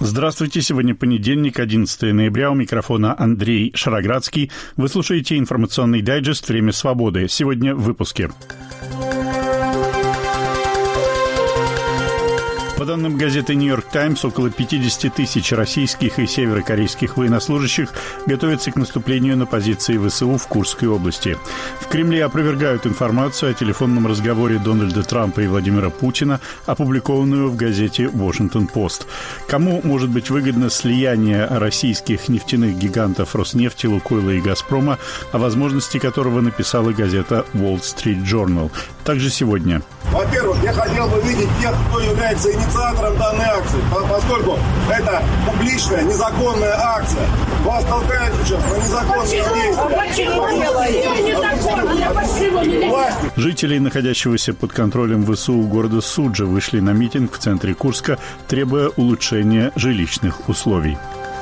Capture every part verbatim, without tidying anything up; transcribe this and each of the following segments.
Здравствуйте, сегодня понедельник, одиннадцатое ноября, у микрофона Андрей Шароградский. Вы слушаете информационный дайджест «Время свободы». Сегодня в выпуске. По данным газеты «Нью-Йорк Таймс», около пятьдесят тысяч российских и северокорейских военнослужащих готовятся к наступлению на позиции ВСУ в Курской области. В Кремле опровергают информацию о телефонном разговоре Дональда Трампа и Владимира Путина, опубликованную в газете «Вашингтон-Пост». Кому может быть выгодно слияние российских нефтяных гигантов Роснефти, Лукойла и Газпрома, о возможности которого написала газета Wall Street Journal. Также сегодня. Во-первых, я хотел бы видеть тех, кто является инициатором данной акции, поскольку это публичная, незаконная акция. Вас толкают сейчас на незаконные действия. Жители, находящегося под контролем ВСУ города Суджа, вышли на митинг в центре Курска, требуя улучшения жилищных условий.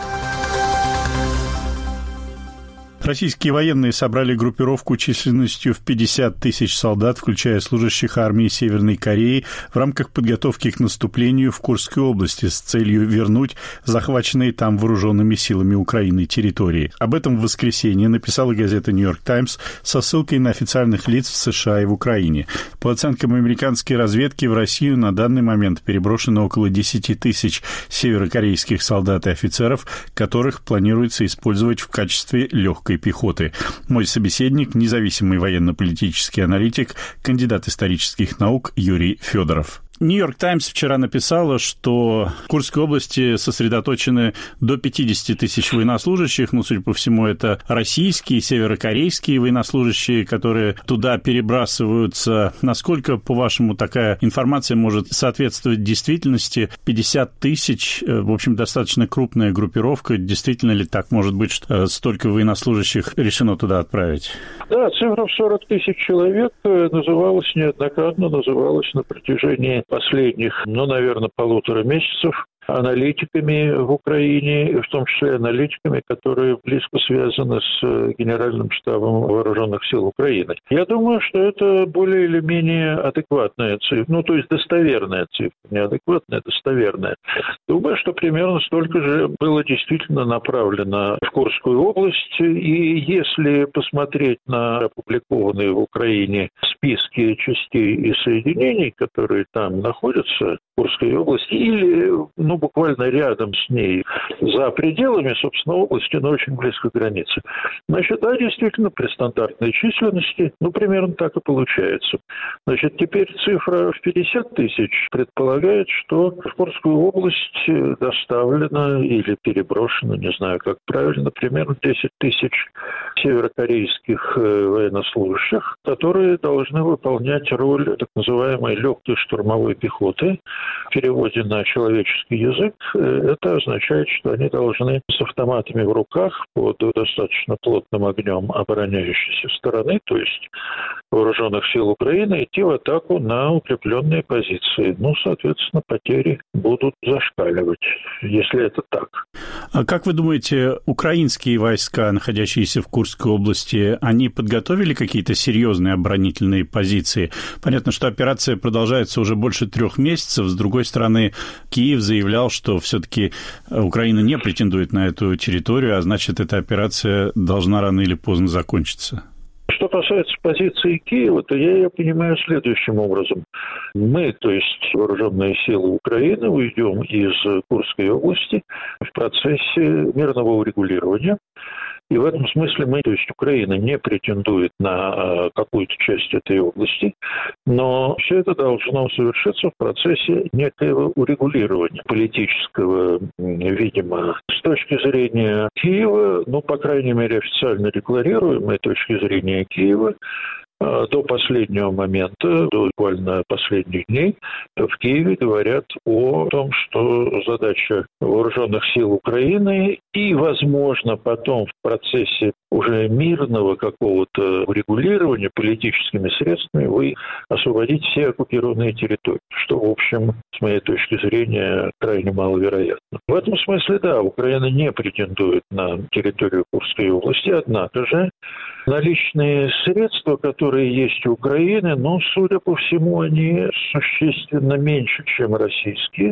Российские военные собрали группировку численностью в пятьдесят тысяч солдат, включая служащих армии Северной Кореи, в рамках подготовки к наступлению в Курской области с целью вернуть захваченные там вооруженными силами Украины территории. Об этом в воскресенье написала газета «Нью-Йорк Таймс» со ссылкой на официальных лиц в США и в Украине. По оценкам американской разведки, в Россию на данный момент переброшено около десять тысяч северокорейских солдат и офицеров, которых планируется использовать в качестве легкой пехоты. Мой собеседник – независимый военно-политический аналитик, кандидат исторических наук Юрий Федоров. «Нью-Йорк Таймс» вчера написала, что в Курской области сосредоточены до пятьдесят тысяч военнослужащих. Ну, судя по всему, это российские, северокорейские военнослужащие, которые туда перебрасываются. Насколько, по-вашему, такая информация может соответствовать действительности? пятьдесят тысяч, в общем, достаточно крупная группировка. Действительно ли так может быть, что столько военнослужащих решено туда отправить? Да, цифра в сорок тысяч человек называлась неоднократно, называлась на протяжении последних, ну, наверное, полутора месяцев аналитиками в Украине, в том числе аналитиками, которые близко связаны с Генеральным штабом Вооруженных сил Украины. Я думаю, что это более или менее адекватная цифра, ну, то есть достоверная цифра, не адекватная, достоверная. Думаю, что примерно столько же было действительно направлено в Курскую область, и если посмотреть на опубликованные в Украине списки частей и соединений, которые там находятся, в Курской области, или, ну, буквально рядом с ней, за пределами, собственно, области, но очень близко к границе. Значит, да, действительно, при стандартной численности, ну, примерно так и получается. Значит, теперь цифра в пятьдесят тысяч предполагает, что в Курскую область доставлено или переброшено, не знаю, как правильно, примерно десять тысяч северокорейских военнослужащих, которые должны выполнять роль так называемой легкой штурмовой пехоты. В переводе на человеческий язык это означает, что они должны с автоматами в руках под достаточно плотным огнем обороняющейся стороны, то есть вооруженных сил Украины, идти в атаку на укрепленные позиции. Ну, соответственно, потери будут зашкаливать, если это так. А как вы думаете, украинские войска, находящиеся в Курской области, они подготовили какие-то серьезные оборонительные позиции? Понятно, что операция продолжается уже больше трех месяцев. С другой стороны, Киев заявлял, что все-таки Украина не претендует на эту территорию, а значит, эта операция должна рано или поздно закончиться. Что касается позиции Киева, то я ее понимаю следующим образом. Мы, то есть вооруженные силы Украины, уйдем из Курской области в процессе мирного урегулирования. И в этом смысле мы, то есть Украина, не претендует на какую-то часть этой области, но все это должно совершиться в процессе некоего урегулирования политического, видимо, с точки зрения Киева, ну, по крайней мере, официально декларируемой точки зрения Киева, до последнего момента, до буквально последних дней, в Киеве говорят о том, что задача вооруженных сил Украины и, возможно, потом в процессе уже мирного какого-то урегулирования политическими средствами вы освободите все оккупированные территории, что, в общем, с моей точки зрения, крайне маловероятно. В этом смысле, да, Украина не претендует на территорию Курской области, однако же Наличные средства, которые есть у Украины, ну, судя по всему, они существенно меньше, чем российские.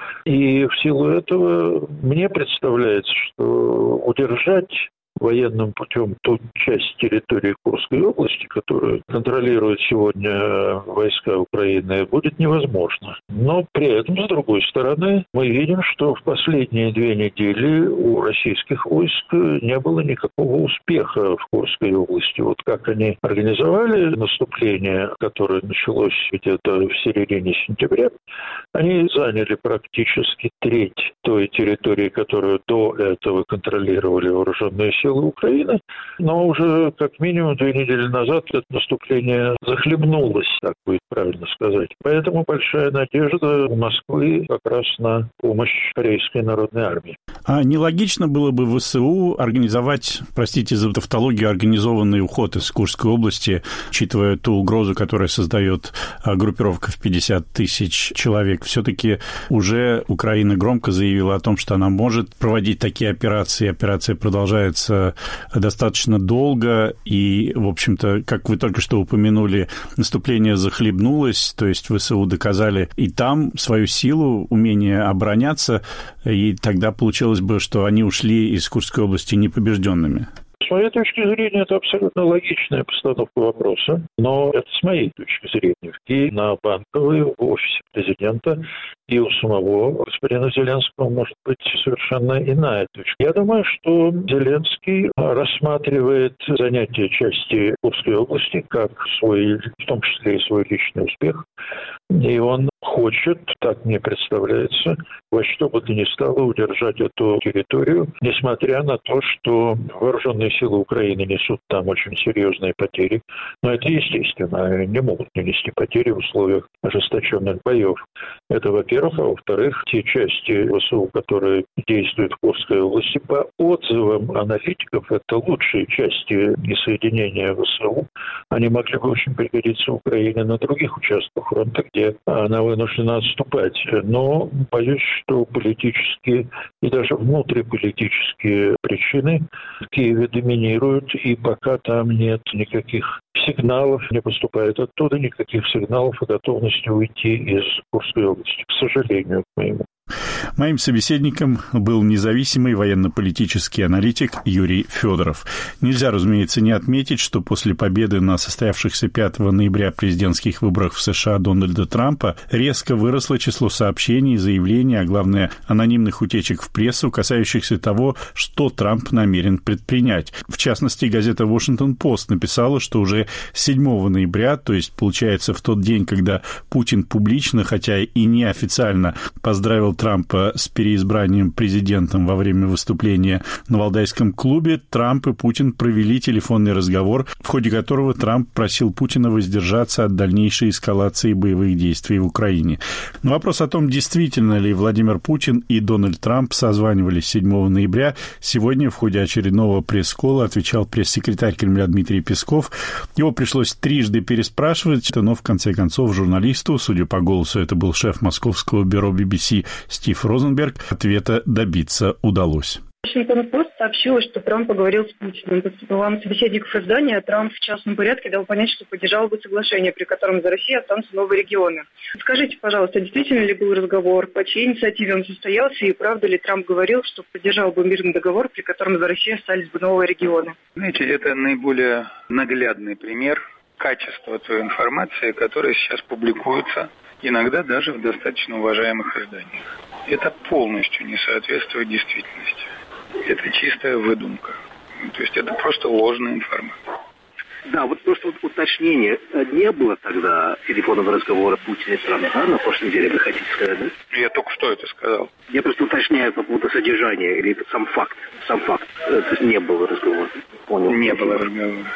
И в силу этого мне представляется, что удержать военным путем ту часть территории Курской области, которую контролируют сегодня войска Украины, будет невозможно. Но при этом, с другой стороны, мы видим, что в последние две недели у российских войск не было никакого успеха в Курской области. Вот как они организовали наступление, которое началось где-то в середине сентября, они заняли практически треть той территории, которую до этого контролировали вооруженные силы Украины, но уже как минимум две недели назад это наступление захлебнулось, так будет правильно сказать. Поэтому большая надежда у Москвы как раз на помощь Корейской народной армии. А нелогично было бы ВСУ организовать, простите за тавтологию, организованный уход из Курской области, учитывая ту угрозу, которую создает группировка в пятьдесят тысяч человек. Все-таки уже Украина громко заявила о том, что она может проводить такие операции. Операция продолжается достаточно долго, и, в общем-то, как вы только что упомянули, наступление захлебнулось, то есть ВСУ доказали и там свою силу, умение обороняться, и тогда получилось бы, что они ушли из Курской области непобежденными. С моей точки зрения, это абсолютно логичная постановка вопроса, но это с моей точки зрения. И на Банковой, в офисе президента, и у самого господина Зеленского может быть совершенно иная точка. Я думаю, что Зеленский рассматривает занятие части Курской области как свой, в том числе и свой личный успех, и он хочет, так мне представляется, во что бы то ни стало удержать эту территорию, несмотря на то, что вооруженные силы Украины несут там очень серьезные потери. Но это естественно, они не могут не нести потери в условиях ожесточенных боев. Это, во-первых, а во-вторых, те части ВСУ, которые действуют в Курской области, по отзывам аналитиков, это лучшие части соединения ВСУ. Они могли бы очень пригодиться Украине на других участках фронта, где она вынуждена отступать. Но боюсь, что политические и даже внутриполитические причины в Киеве доминируют, и пока там нет никаких сигналов, не поступает оттуда никаких сигналов о готовности уйти из Курской области, к сожалению, к моему. Моим собеседником был независимый военно-политический аналитик Юрий Федоров. Нельзя, разумеется, не отметить, что после победы на состоявшихся пятого ноября президентских выборах в США Дональда Трампа резко выросло число сообщений, заявлений, а главное, анонимных утечек в прессу, касающихся того, что Трамп намерен предпринять. В частности, газета «Вашингтон-Пост» написала, что уже седьмого ноября, то есть, получается, в тот день, когда Путин публично, хотя и неофициально, поздравил Трампа с переизбранием президентом во время выступления на Валдайском клубе, Трамп и Путин провели телефонный разговор, в ходе которого Трамп просил Путина воздержаться от дальнейшей эскалации боевых действий в Украине. Но вопрос о том, действительно ли Владимир Путин и Дональд Трамп созванивались седьмого ноября, сегодня в ходе очередного пресс-колла отвечал пресс-секретарь Кремля Дмитрий Песков. Его пришлось трижды переспрашивать, но в конце концов журналисту, судя по голосу, это был шеф московского бюро би би си Стив Розенберг, ответа добиться удалось. Вашингтон-Пост сообщила, что Трамп поговорил с Путиным. По словам собеседников издания, Трамп в частном порядке дал понять, что поддержал бы соглашение, при котором за Россией останутся новые регионы. Скажите, пожалуйста, действительно ли был разговор, по чьей инициативе он состоялся, и правда ли Трамп говорил, что поддержал бы мирный договор, при котором за Россией остались бы новые регионы? Знаете, это наиболее наглядный пример качества той информации, которая сейчас публикуется, иногда даже в достаточно уважаемых изданиях. Это полностью не соответствует действительности. Это чистая выдумка. То есть это просто ложная информация. Да, вот просто вот уточнение. Не было тогда телефонного разговора Путина и Трампа, да, на прошлой неделе, вы хотите сказать, да? Я только что это сказал. Я просто уточняю по поводу содержания, или это сам факт? Сам факт. То есть не было разговора. Понял. Не было разговора.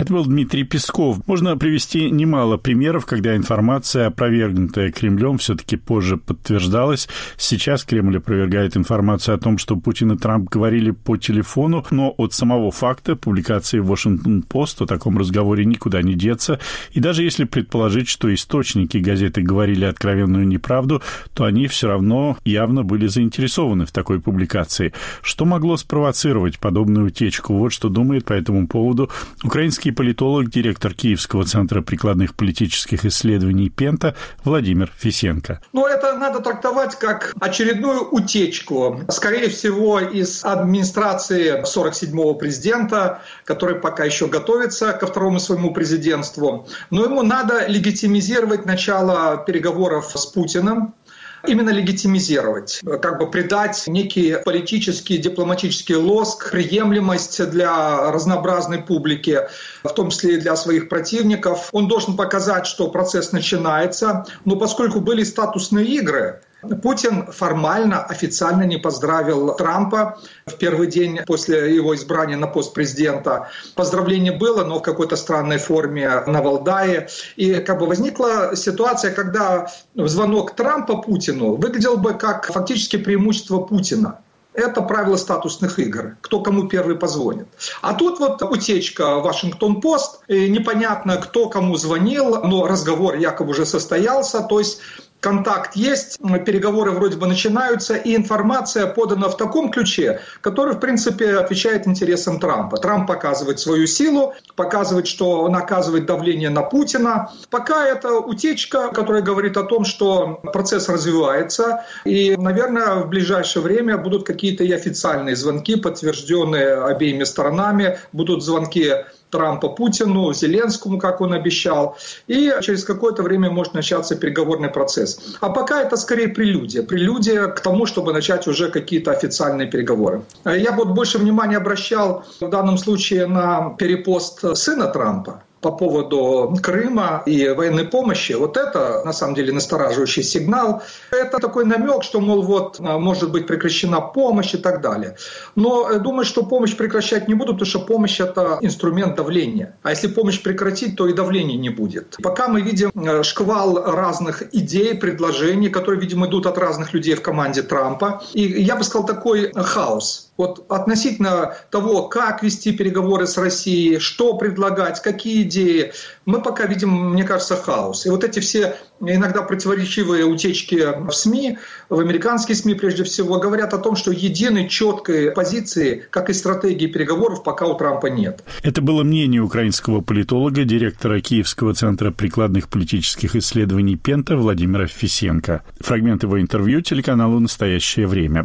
Это был Дмитрий Песков. Можно привести немало примеров, когда информация, опровергнутая Кремлем, все-таки позже подтверждалась. Сейчас Кремль опровергает информацию о том, что Путин и Трамп говорили по телефону, но от самого факта публикации в Вашингтон-Пост о таком разговоре никуда не деться. И даже если предположить, что источники газеты говорили откровенную неправду, то они все равно явно были заинтересованы в такой публикации. Что могло спровоцировать подобную утечку? Вот что думает по этому поводу украинский политолог, директор Киевского центра прикладных политических исследований «Пента» Владимир Фисенко. Ну, это надо трактовать как очередную утечку, скорее всего, из администрации сорок седьмого президента, который пока еще готовится ко второму своему президентству. Но ему надо легитимизировать начало переговоров с Путиным. Именно легитимизировать, как бы придать некий политический, дипломатический лоск, приемлемость для разнообразной публики, в том числе и для своих противников. Он должен показать, что процесс начинается, но поскольку были статусные игры, Путин формально, официально не поздравил Трампа в первый день после его избрания на пост президента. Поздравление было, но в какой-то странной форме на Валдае. И как бы возникла ситуация, когда звонок Трампа Путину выглядел бы как фактически преимущество Путина. Это правило статусных игр. Кто кому первый позвонит. А тут вот утечка Вашингтон-Пост. И непонятно, кто кому звонил, но разговор якобы уже состоялся. То есть контакт есть, переговоры вроде бы начинаются, и информация подана в таком ключе, который, в принципе, отвечает интересам Трампа. Трамп показывает свою силу, показывает, что он оказывает давление на Путина. Пока это утечка, которая говорит о том, что процесс развивается, и, наверное, в ближайшее время будут какие-то и официальные звонки, подтвержденные обеими сторонами, будут звонки Трампа Путину, Зеленскому, как он обещал, и через какое-то время может начаться переговорный процесс. А пока это скорее прелюдия, прелюдия к тому, чтобы начать уже какие-то официальные переговоры. Я бы больше внимания обращал в данном случае на перепост сына Трампа по поводу Крыма и военной помощи. Вот это, на самом деле, настораживающий сигнал. Это такой намек, что, мол, вот, может быть прекращена помощь и так далее. Но думаю, что помощь прекращать не будут, потому что помощь – это инструмент давления. А если помощь прекратить, то и давления не будет. Пока мы видим шквал разных идей, предложений, которые, видимо, идут от разных людей в команде Трампа. И я бы сказал, такой хаос. Вот относительно того, как вести переговоры с Россией, что предлагать, какие идеи, мы пока видим, мне кажется, хаос. И вот эти все иногда противоречивые утечки в СМИ, в американские СМИ прежде всего, говорят о том, что единой четкой позиции, как и стратегии переговоров, пока у Трампа нет. Это было мнение украинского политолога, директора Киевского центра прикладных политических исследований «Пента» Владимира Фисенко. Фрагмент его интервью телеканалу «Настоящее время».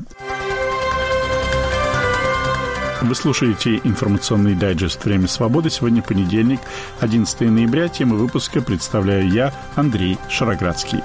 Вы слушаете информационный дайджест «Время свободы». Сегодня понедельник, одиннадцатое ноября. Тему выпуска представляю я, Андрей Шароградский.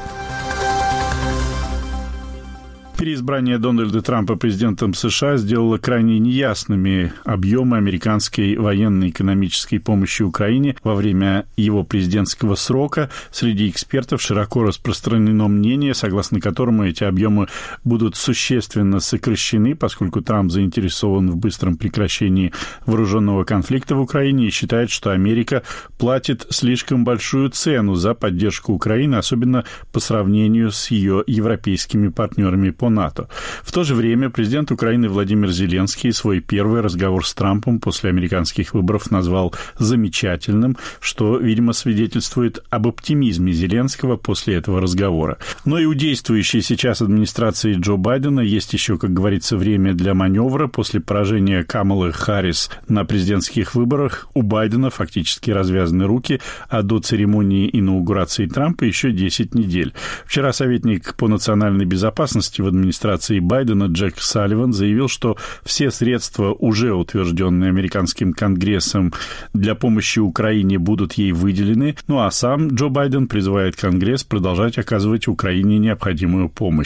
Переизбрание Дональда Трампа президентом США сделало крайне неясными объемы американской военно-экономической помощи Украине во время его президентского срока. Среди экспертов широко распространено мнение, согласно которому эти объемы будут существенно сокращены, поскольку Трамп заинтересован в быстром прекращении вооруженного конфликта в Украине и считает, что Америка платит слишком большую цену за поддержку Украины, особенно по сравнению с ее европейскими партнерами по НАТО. В то же время президент Украины Владимир Зеленский свой первый разговор с Трампом после американских выборов назвал замечательным, что, видимо, свидетельствует об оптимизме Зеленского после этого разговора. Но и у действующей сейчас администрации Джо Байдена есть еще, как говорится, время для маневра. После поражения Камалы Харрис на президентских выборах у Байдена фактически развязаны руки, а до церемонии инаугурации Трампа еще десять недель. Вчера советник по национальной безопасности в администрации Байдена Джек Салливан заявил, что все средства, уже утвержденные американским Конгрессом для помощи Украине, будут ей выделены, ну а сам Джо Байден призывает Конгресс продолжать оказывать Украине необходимую помощь.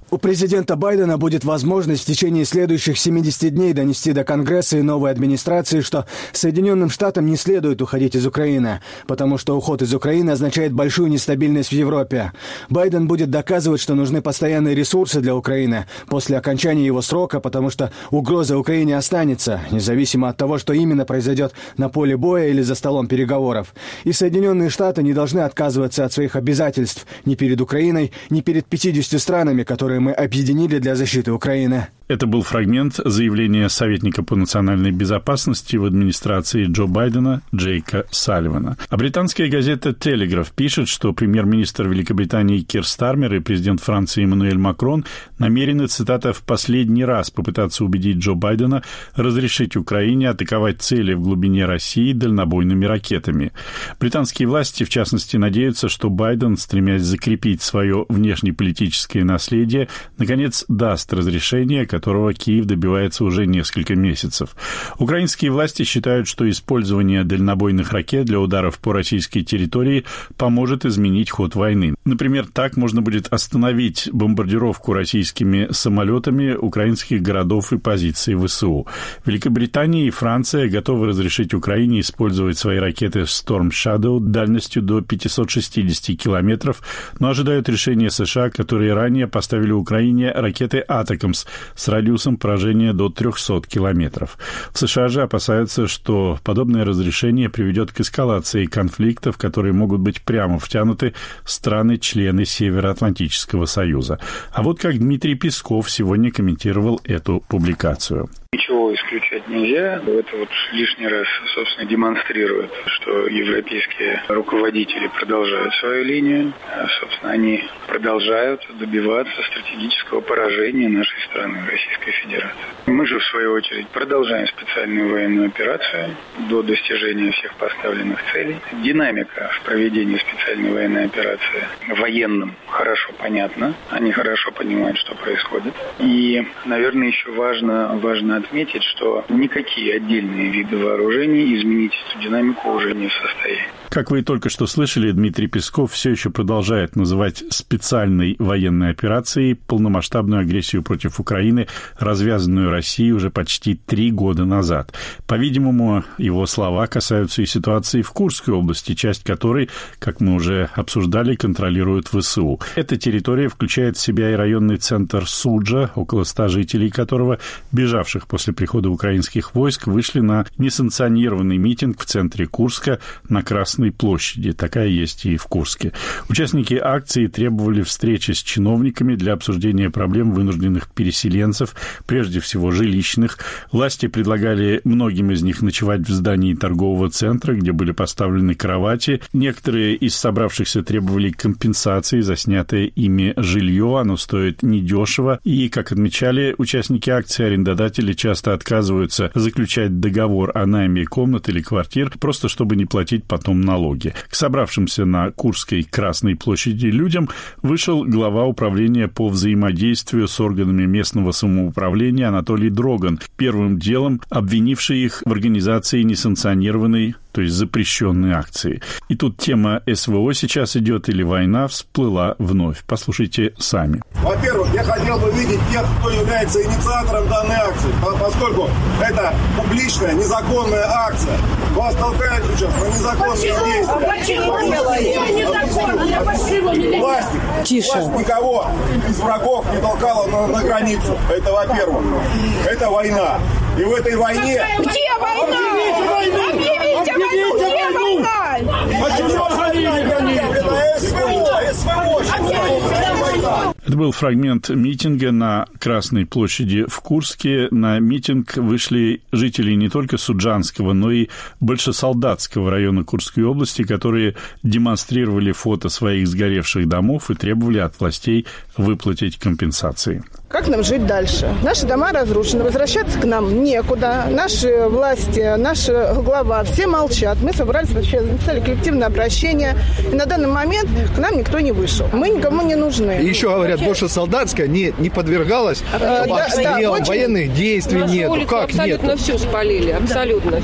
У президента Байдена будет возможность в течение следующих семидесяти дней донести до Конгресса и новой администрации, что Соединенным Штатам не следует уходить из Украины, потому что уход из Украины означает большую нестабильность в Европе. Байден будет доказывать, что нужны постоянные ресурсы для Украины после окончания его срока, потому что угроза Украине останется, независимо от того, что именно произойдет на поле боя или за столом переговоров. И Соединенные Штаты не должны отказываться от своих обязательств ни перед Украиной, ни перед пятьюдесятью странами, которые мы объединили для защиты Украины. Это был фрагмент заявления советника по национальной безопасности в администрации Джо Байдена Джейка Салливана. А британская газета «Телеграф» пишет, что премьер-министр Великобритании Кир Стармер и президент Франции Эммануэль Макрон намерены, цитата, «в последний раз попытаться убедить Джо Байдена разрешить Украине атаковать цели в глубине России дальнобойными ракетами». Британские власти, в частности, надеются, что Байден, стремясь закрепить свое внешнеполитическое наследие, наконец даст разрешение, которого Киев добивается уже несколько месяцев. Украинские власти считают, что использование дальнобойных ракет для ударов по российской территории поможет изменить ход войны. Например, так можно будет остановить бомбардировку российскими самолетами украинских городов и позиций ВСУ. Великобритания и Франция готовы разрешить Украине использовать свои ракеты Storm Shadow дальностью до пятьсот шестьдесят километров, но ожидают решения США, которые ранее поставили Украине ракеты «Атакамс» с радиусом поражения до трехсот километров. В США же опасаются, что подобное разрешение приведет к эскалации конфликтов, которые могут быть прямо втянуты страны-члены Североатлантического союза. А вот как Дмитрий Песков сегодня комментировал эту публикацию. Ничего исключать нельзя. Это вот лишний раз, собственно, демонстрирует, что европейские руководители продолжают свою линию. А, собственно, они продолжают добиваться стратегического поражения нашей страны, Российской Федерации. Мы же, в свою очередь, продолжаем специальную военную операцию до достижения всех поставленных целей. Динамика в проведении специальной военной операции военным хорошо понятна. Они хорошо понимают, что происходит. И, наверное, еще важно, важно отметить, что никакие отдельные виды вооружений изменить эту динамику уже не в состоянии. Как вы только что слышали, Дмитрий Песков все еще продолжает называть специальной военной операцией полномасштабную агрессию против Украины, развязанную Россией уже почти три года назад. По-видимому, его слова касаются и ситуации в Курской области, часть которой, как мы уже обсуждали, контролирует ВСУ. Эта территория включает в себя и районный центр Суджа, около ста жителей которого, бежавших после прихода украинских войск, вышли на несанкционированный митинг в центре Курска на Красной площади. Такая есть и в Курске. Участники акции требовали встречи с чиновниками для обсуждения проблем вынужденных переселенцев, прежде всего жилищных. Власти предлагали многим из них ночевать в здании торгового центра, где были поставлены кровати. Некоторые из собравшихся требовали компенсации за снятое ими жилье. Оно стоит недешево. И, как отмечали участники акции, арендодатели часто отказываются заключать договор о найме комнат или квартир, просто чтобы не платить потом налоги. К собравшимся на Курской Красной площади людям вышел глава управления по взаимодействию с органами местного самоуправления Анатолий Дроган, первым делом обвинивший их в организации несанкционированной, то есть запрещенной акции. И тут тема СВО сейчас идет или война всплыла вновь. Послушайте сами. Во-первых, я хотел бы видеть тех, кто является инициатором данной акции, поскольку это публичная, незаконная акция. Вас толкают сейчас на незаконные действия. Власть, Тише. власть никого из врагов не толкала на, на границу. Это во-первых. Это война. И в этой войне... Где война? Объявите войну! Где война? Почему это СВО? СВО! Это был фрагмент митинга на Красной площади в Курске. На митинг вышли жители не только Суджанского, но и Большесолдатского района Курской области, которые демонстрировали фото своих сгоревших домов и требовали от властей выплатить компенсации. Как нам жить дальше? Наши дома разрушены, возвращаться к нам некуда. Наши власти, наш глава, все молчат. Мы собрались, вообще написали коллективное обращение. И на данный момент к нам никто не вышел. Мы никому не нужны. И еще говорят, Большесолдатская не, не подвергалась а, обстрелам, да, да, военных действий Нашу нет. улицу Как абсолютно нет? все спалили, абсолютно все.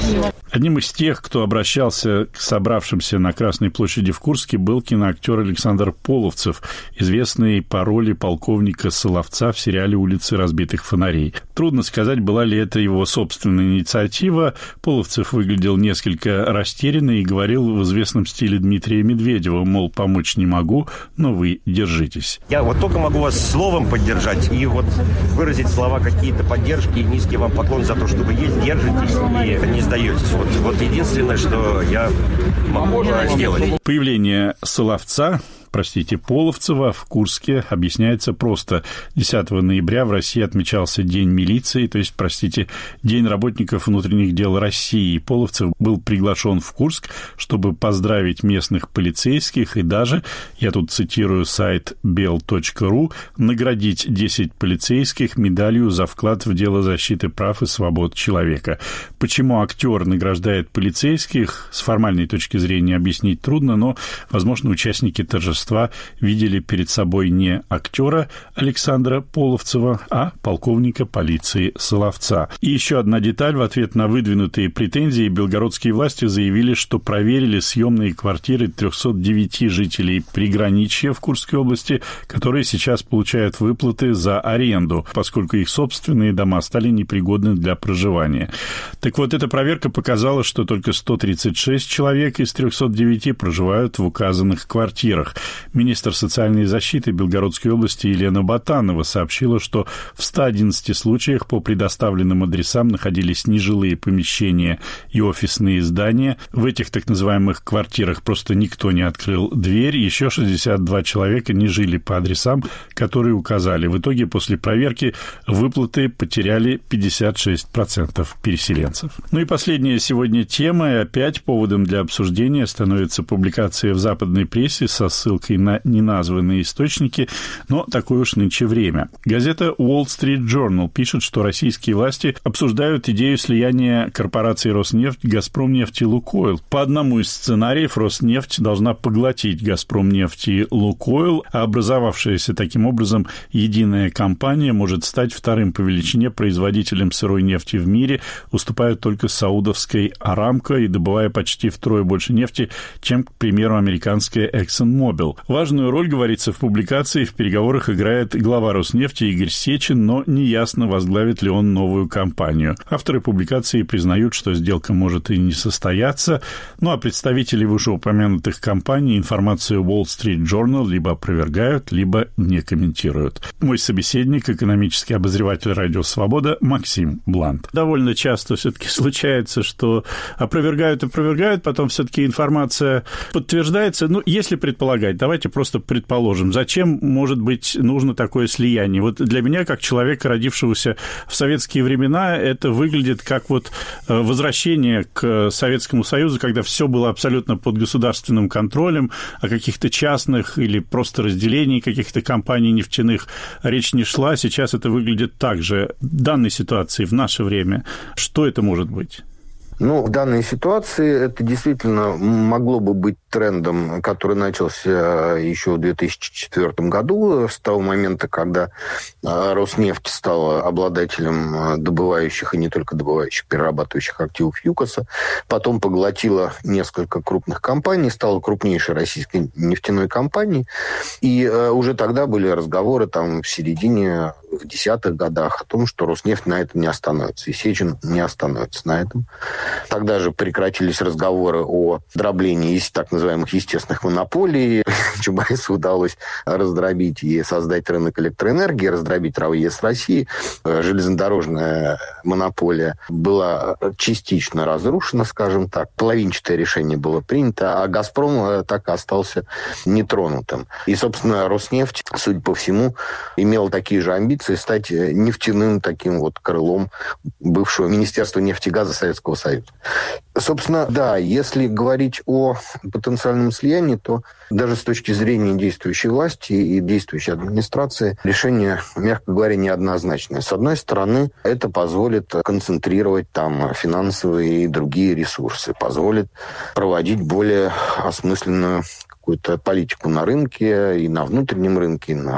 Одним из тех, кто обращался к собравшимся на Красной площади в Курске, был киноактер Александр Половцев, известный по роли полковника Соловца в сериале «Улицы разбитых фонарей». Трудно сказать, была ли это его собственная инициатива. Половцев выглядел несколько растерянно и говорил в известном стиле Дмитрия Медведева, мол, помочь не могу, но вы держитесь. Я вот только могу вас словом поддержать и вот выразить слова какие-то поддержки, низкий вам поклон за то, что вы есть, держитесь и не сдаетесь. Вот, вот единственное, что я могу сделать. Появление Соловца, простите, Половцева в Курске объясняется просто. десятого ноября в России отмечался День милиции, то есть, простите, День работников внутренних дел России. Половцев был приглашен в Курск, чтобы поздравить местных полицейских и даже, я тут цитирую сайт бел точка ру, наградить десять полицейских медалью за вклад в дело защиты прав и свобод человека. Почему актер награждает полицейских, с формальной точки зрения объяснить трудно, но, возможно, участники торжества видели перед собой не актера Александра Половцева, а полковника полиции Соловца. И еще одна деталь. В ответ на выдвинутые претензии белгородские власти заявили, что проверили съемные квартиры трехсот девяти жителей приграничья в Курской области, которые сейчас получают выплаты за аренду, поскольку их собственные дома стали непригодны для проживания. Так вот, эта проверка показала, что только сто тридцать шесть человек из трехсот девяти проживают в указанных квартирах. Министр социальной защиты Белгородской области Елена Ботанова сообщила, что в ста одиннадцати случаях по предоставленным адресам находились нежилые помещения и офисные здания. В этих так называемых квартирах просто никто не открыл дверь. Еще шестьдесят два человека не жили по адресам, которые указали. В итоге после проверки выплаты потеряли пятьдесят шесть процентов переселенцев. Ну и последняя сегодня тема, и опять поводом для обсуждения становится публикация в западной прессе со ссылкой на неназванные источники, но такое уж нынче время. Газета Wall Street Journal пишет, что российские власти обсуждают идею слияния корпораций Роснефть, Газпромнефть и Лукойл. По одному из сценариев Роснефть должна поглотить Газпромнефть и Лукойл, а образовавшаяся таким образом единая компания может стать вторым по величине производителем сырой нефти в мире, уступая только саудовской Арамко и добывая почти втрое больше нефти, чем, к примеру, американская ExxonMobil. Важную роль, говорится в публикации, в переговорах играет глава Роснефти Игорь Сечин, но неясно, возглавит ли он новую компанию. Авторы публикации признают, что сделка может и не состояться, ну а представители вышеупомянутых компаний информацию Wall Street Journal либо опровергают, либо не комментируют. Мой собеседник, экономический обозреватель «Радио Свобода» Максим Блант. Довольно часто все-таки случается, что опровергают, опровергают, потом все-таки информация подтверждается. Ну, если предполагать, давайте просто предположим, зачем, может быть, нужно такое слияние. Вот для меня, как человека, родившегося в советские времена, это выглядит как вот возвращение к Советскому Союзу, когда все было абсолютно под государственным контролем, о каких-то частных или просто разделении каких-то компаний нефтяных речь не шла. Сейчас это выглядит так же. В данной ситуации, в наше время, что это может быть? Ну, в данной ситуации это действительно могло бы быть трендом, который начался еще в две тысячи четвёртом году, с того момента, когда Роснефть стала обладателем добывающих и не только добывающих, перерабатывающих активов ЮКОСа, потом поглотила несколько крупных компаний, стала крупнейшей российской нефтяной компанией, и уже тогда были разговоры там в середине, в десятых годах о том, что Роснефть на этом не остановится, и Сечин не остановится на этом. Тогда же прекратились разговоры о дроблении так называемых естественных монополий. Чубайсу удалось раздробить и создать рынок электроэнергии, раздробить РАО-ЕС России. Железнодорожная монополия была частично разрушена, скажем так. Половинчатое решение было принято, а «Газпром» так и остался нетронутым. И, собственно, Роснефть, судя по всему, имела такие же амбиции стать нефтяным таким вот крылом бывшего Министерства нефти и газа Советского Союза. Собственно, да, если говорить о потенциальном слиянии, то даже с точки зрения действующей власти и действующей администрации решение, мягко говоря, неоднозначное. С одной стороны, это позволит концентрировать там финансовые и другие ресурсы, позволит проводить более осмысленную какую-то политику на рынке, и на внутреннем рынке, и на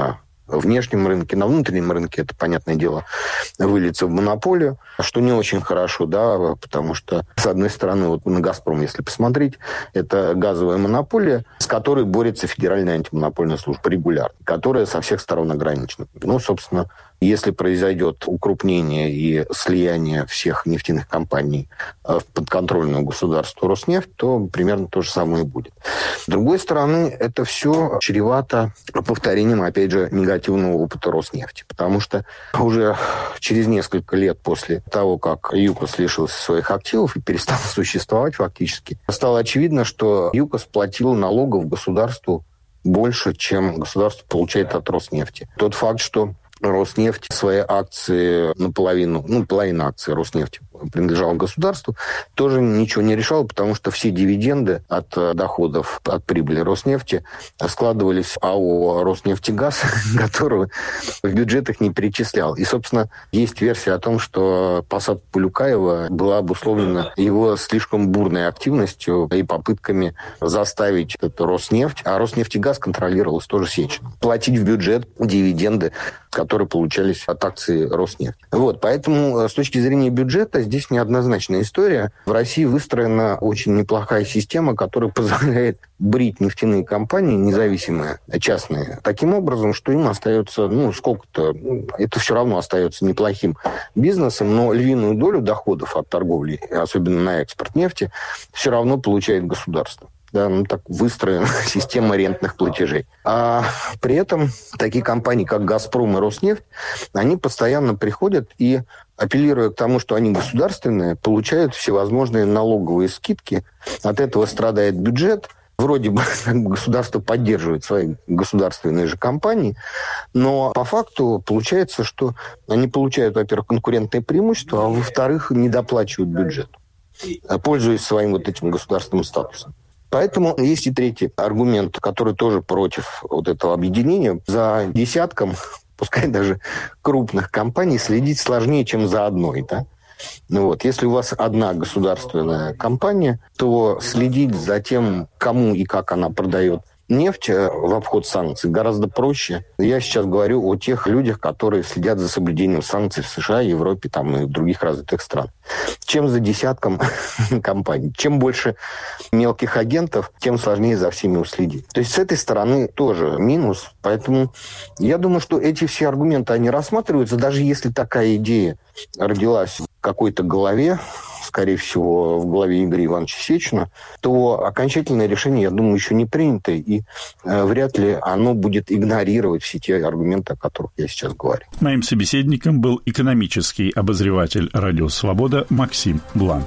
внешнем рынке. На внутреннем рынке это, понятное дело, выльется в монополию, что не очень хорошо, да, потому что, с одной стороны, вот на «Газпром», если посмотреть, это газовая монополия, с которой борется Федеральная антимонопольная служба регулярно, которая со всех сторон ограничена. Ну, собственно, если произойдет укрупнение и слияние всех нефтяных компаний в подконтрольную государству Роснефть, то примерно то же самое и будет. С другой стороны, это все чревато повторением, опять же, негативного опыта Роснефти. Потому что уже через несколько лет после того, как ЮКОС лишился своих активов и перестал существовать фактически, стало очевидно, что ЮКОС платил налогов государству больше, чем государство получает от Роснефти. Тот факт, что Роснефть свои акции наполовину, ну, половина акций Роснефти принадлежала государству, тоже ничего не решало, потому что все дивиденды от доходов, от прибыли Роснефти складывались в АО «Роснефтегаз», которого в бюджетах не перечислял. И, собственно, есть версия о том, что посадка Полюкаева была обусловлена его слишком бурной активностью и попытками заставить эту Роснефть, а Роснефтегаз контролировалась тоже Сечиным, платить в бюджет дивиденды, которые получались от акций Роснефти. Вот, поэтому с точки зрения бюджета здесь неоднозначная история. В России выстроена очень неплохая система, которая позволяет брить нефтяные компании, независимые, частные, таким образом, что им остается, ну, сколько-то, это все равно остается неплохим бизнесом, но львиную долю доходов от торговли, особенно на экспорт нефти, все равно получает государство. Да, ну, так выстроена система рентных платежей. А при этом такие компании, как «Газпром» и «Роснефть», они постоянно приходят и, апеллируя к тому, что они государственные, получают всевозможные налоговые скидки. От этого страдает бюджет. Вроде бы государство поддерживает свои государственные же компании, но по факту получается, что они получают, во-первых, конкурентное преимущество, а во-вторых, недоплачивают бюджет, пользуясь своим вот этим государственным статусом. Поэтому есть и третий аргумент, который тоже против вот этого объединения. За десятком, пускай даже крупных компаний, следить сложнее, чем за одной. Да? Ну вот, если у вас одна государственная компания, то следить за тем, кому и как она продает нефть в обход санкций гораздо проще. Я сейчас говорю о тех людях, которые следят за соблюдением санкций в США, Европе там, и в других развитых странах. Чем за десятком компаний. Чем больше мелких агентов, тем сложнее за всеми уследить. То есть с этой стороны тоже минус. Поэтому я думаю, что эти все аргументы, они рассматриваются, даже если такая идея родилась в какой-то голове, скорее всего, в голове Игоря Ивановича Сечина, то окончательное решение, я думаю, еще не принято, и э, вряд ли оно будет игнорировать все те аргументы, о которых я сейчас говорю. Моим собеседником был экономический обозреватель «Радио Свобода» Максим Блант.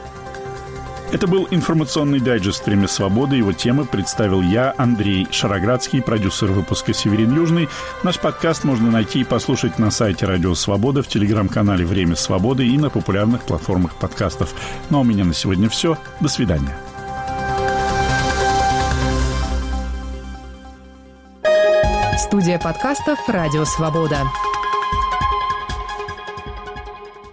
Это был информационный дайджест «Время свободы». Его темы представил я, Андрей Шароградский, продюсер выпуска «Северин Южный». Наш подкаст можно найти и послушать на сайте «Радио Свобода», в телеграм-канале «Время свободы» и на популярных платформах подкастов. Ну а у меня на сегодня все. До свидания. Студия подкастов «Радио Свобода».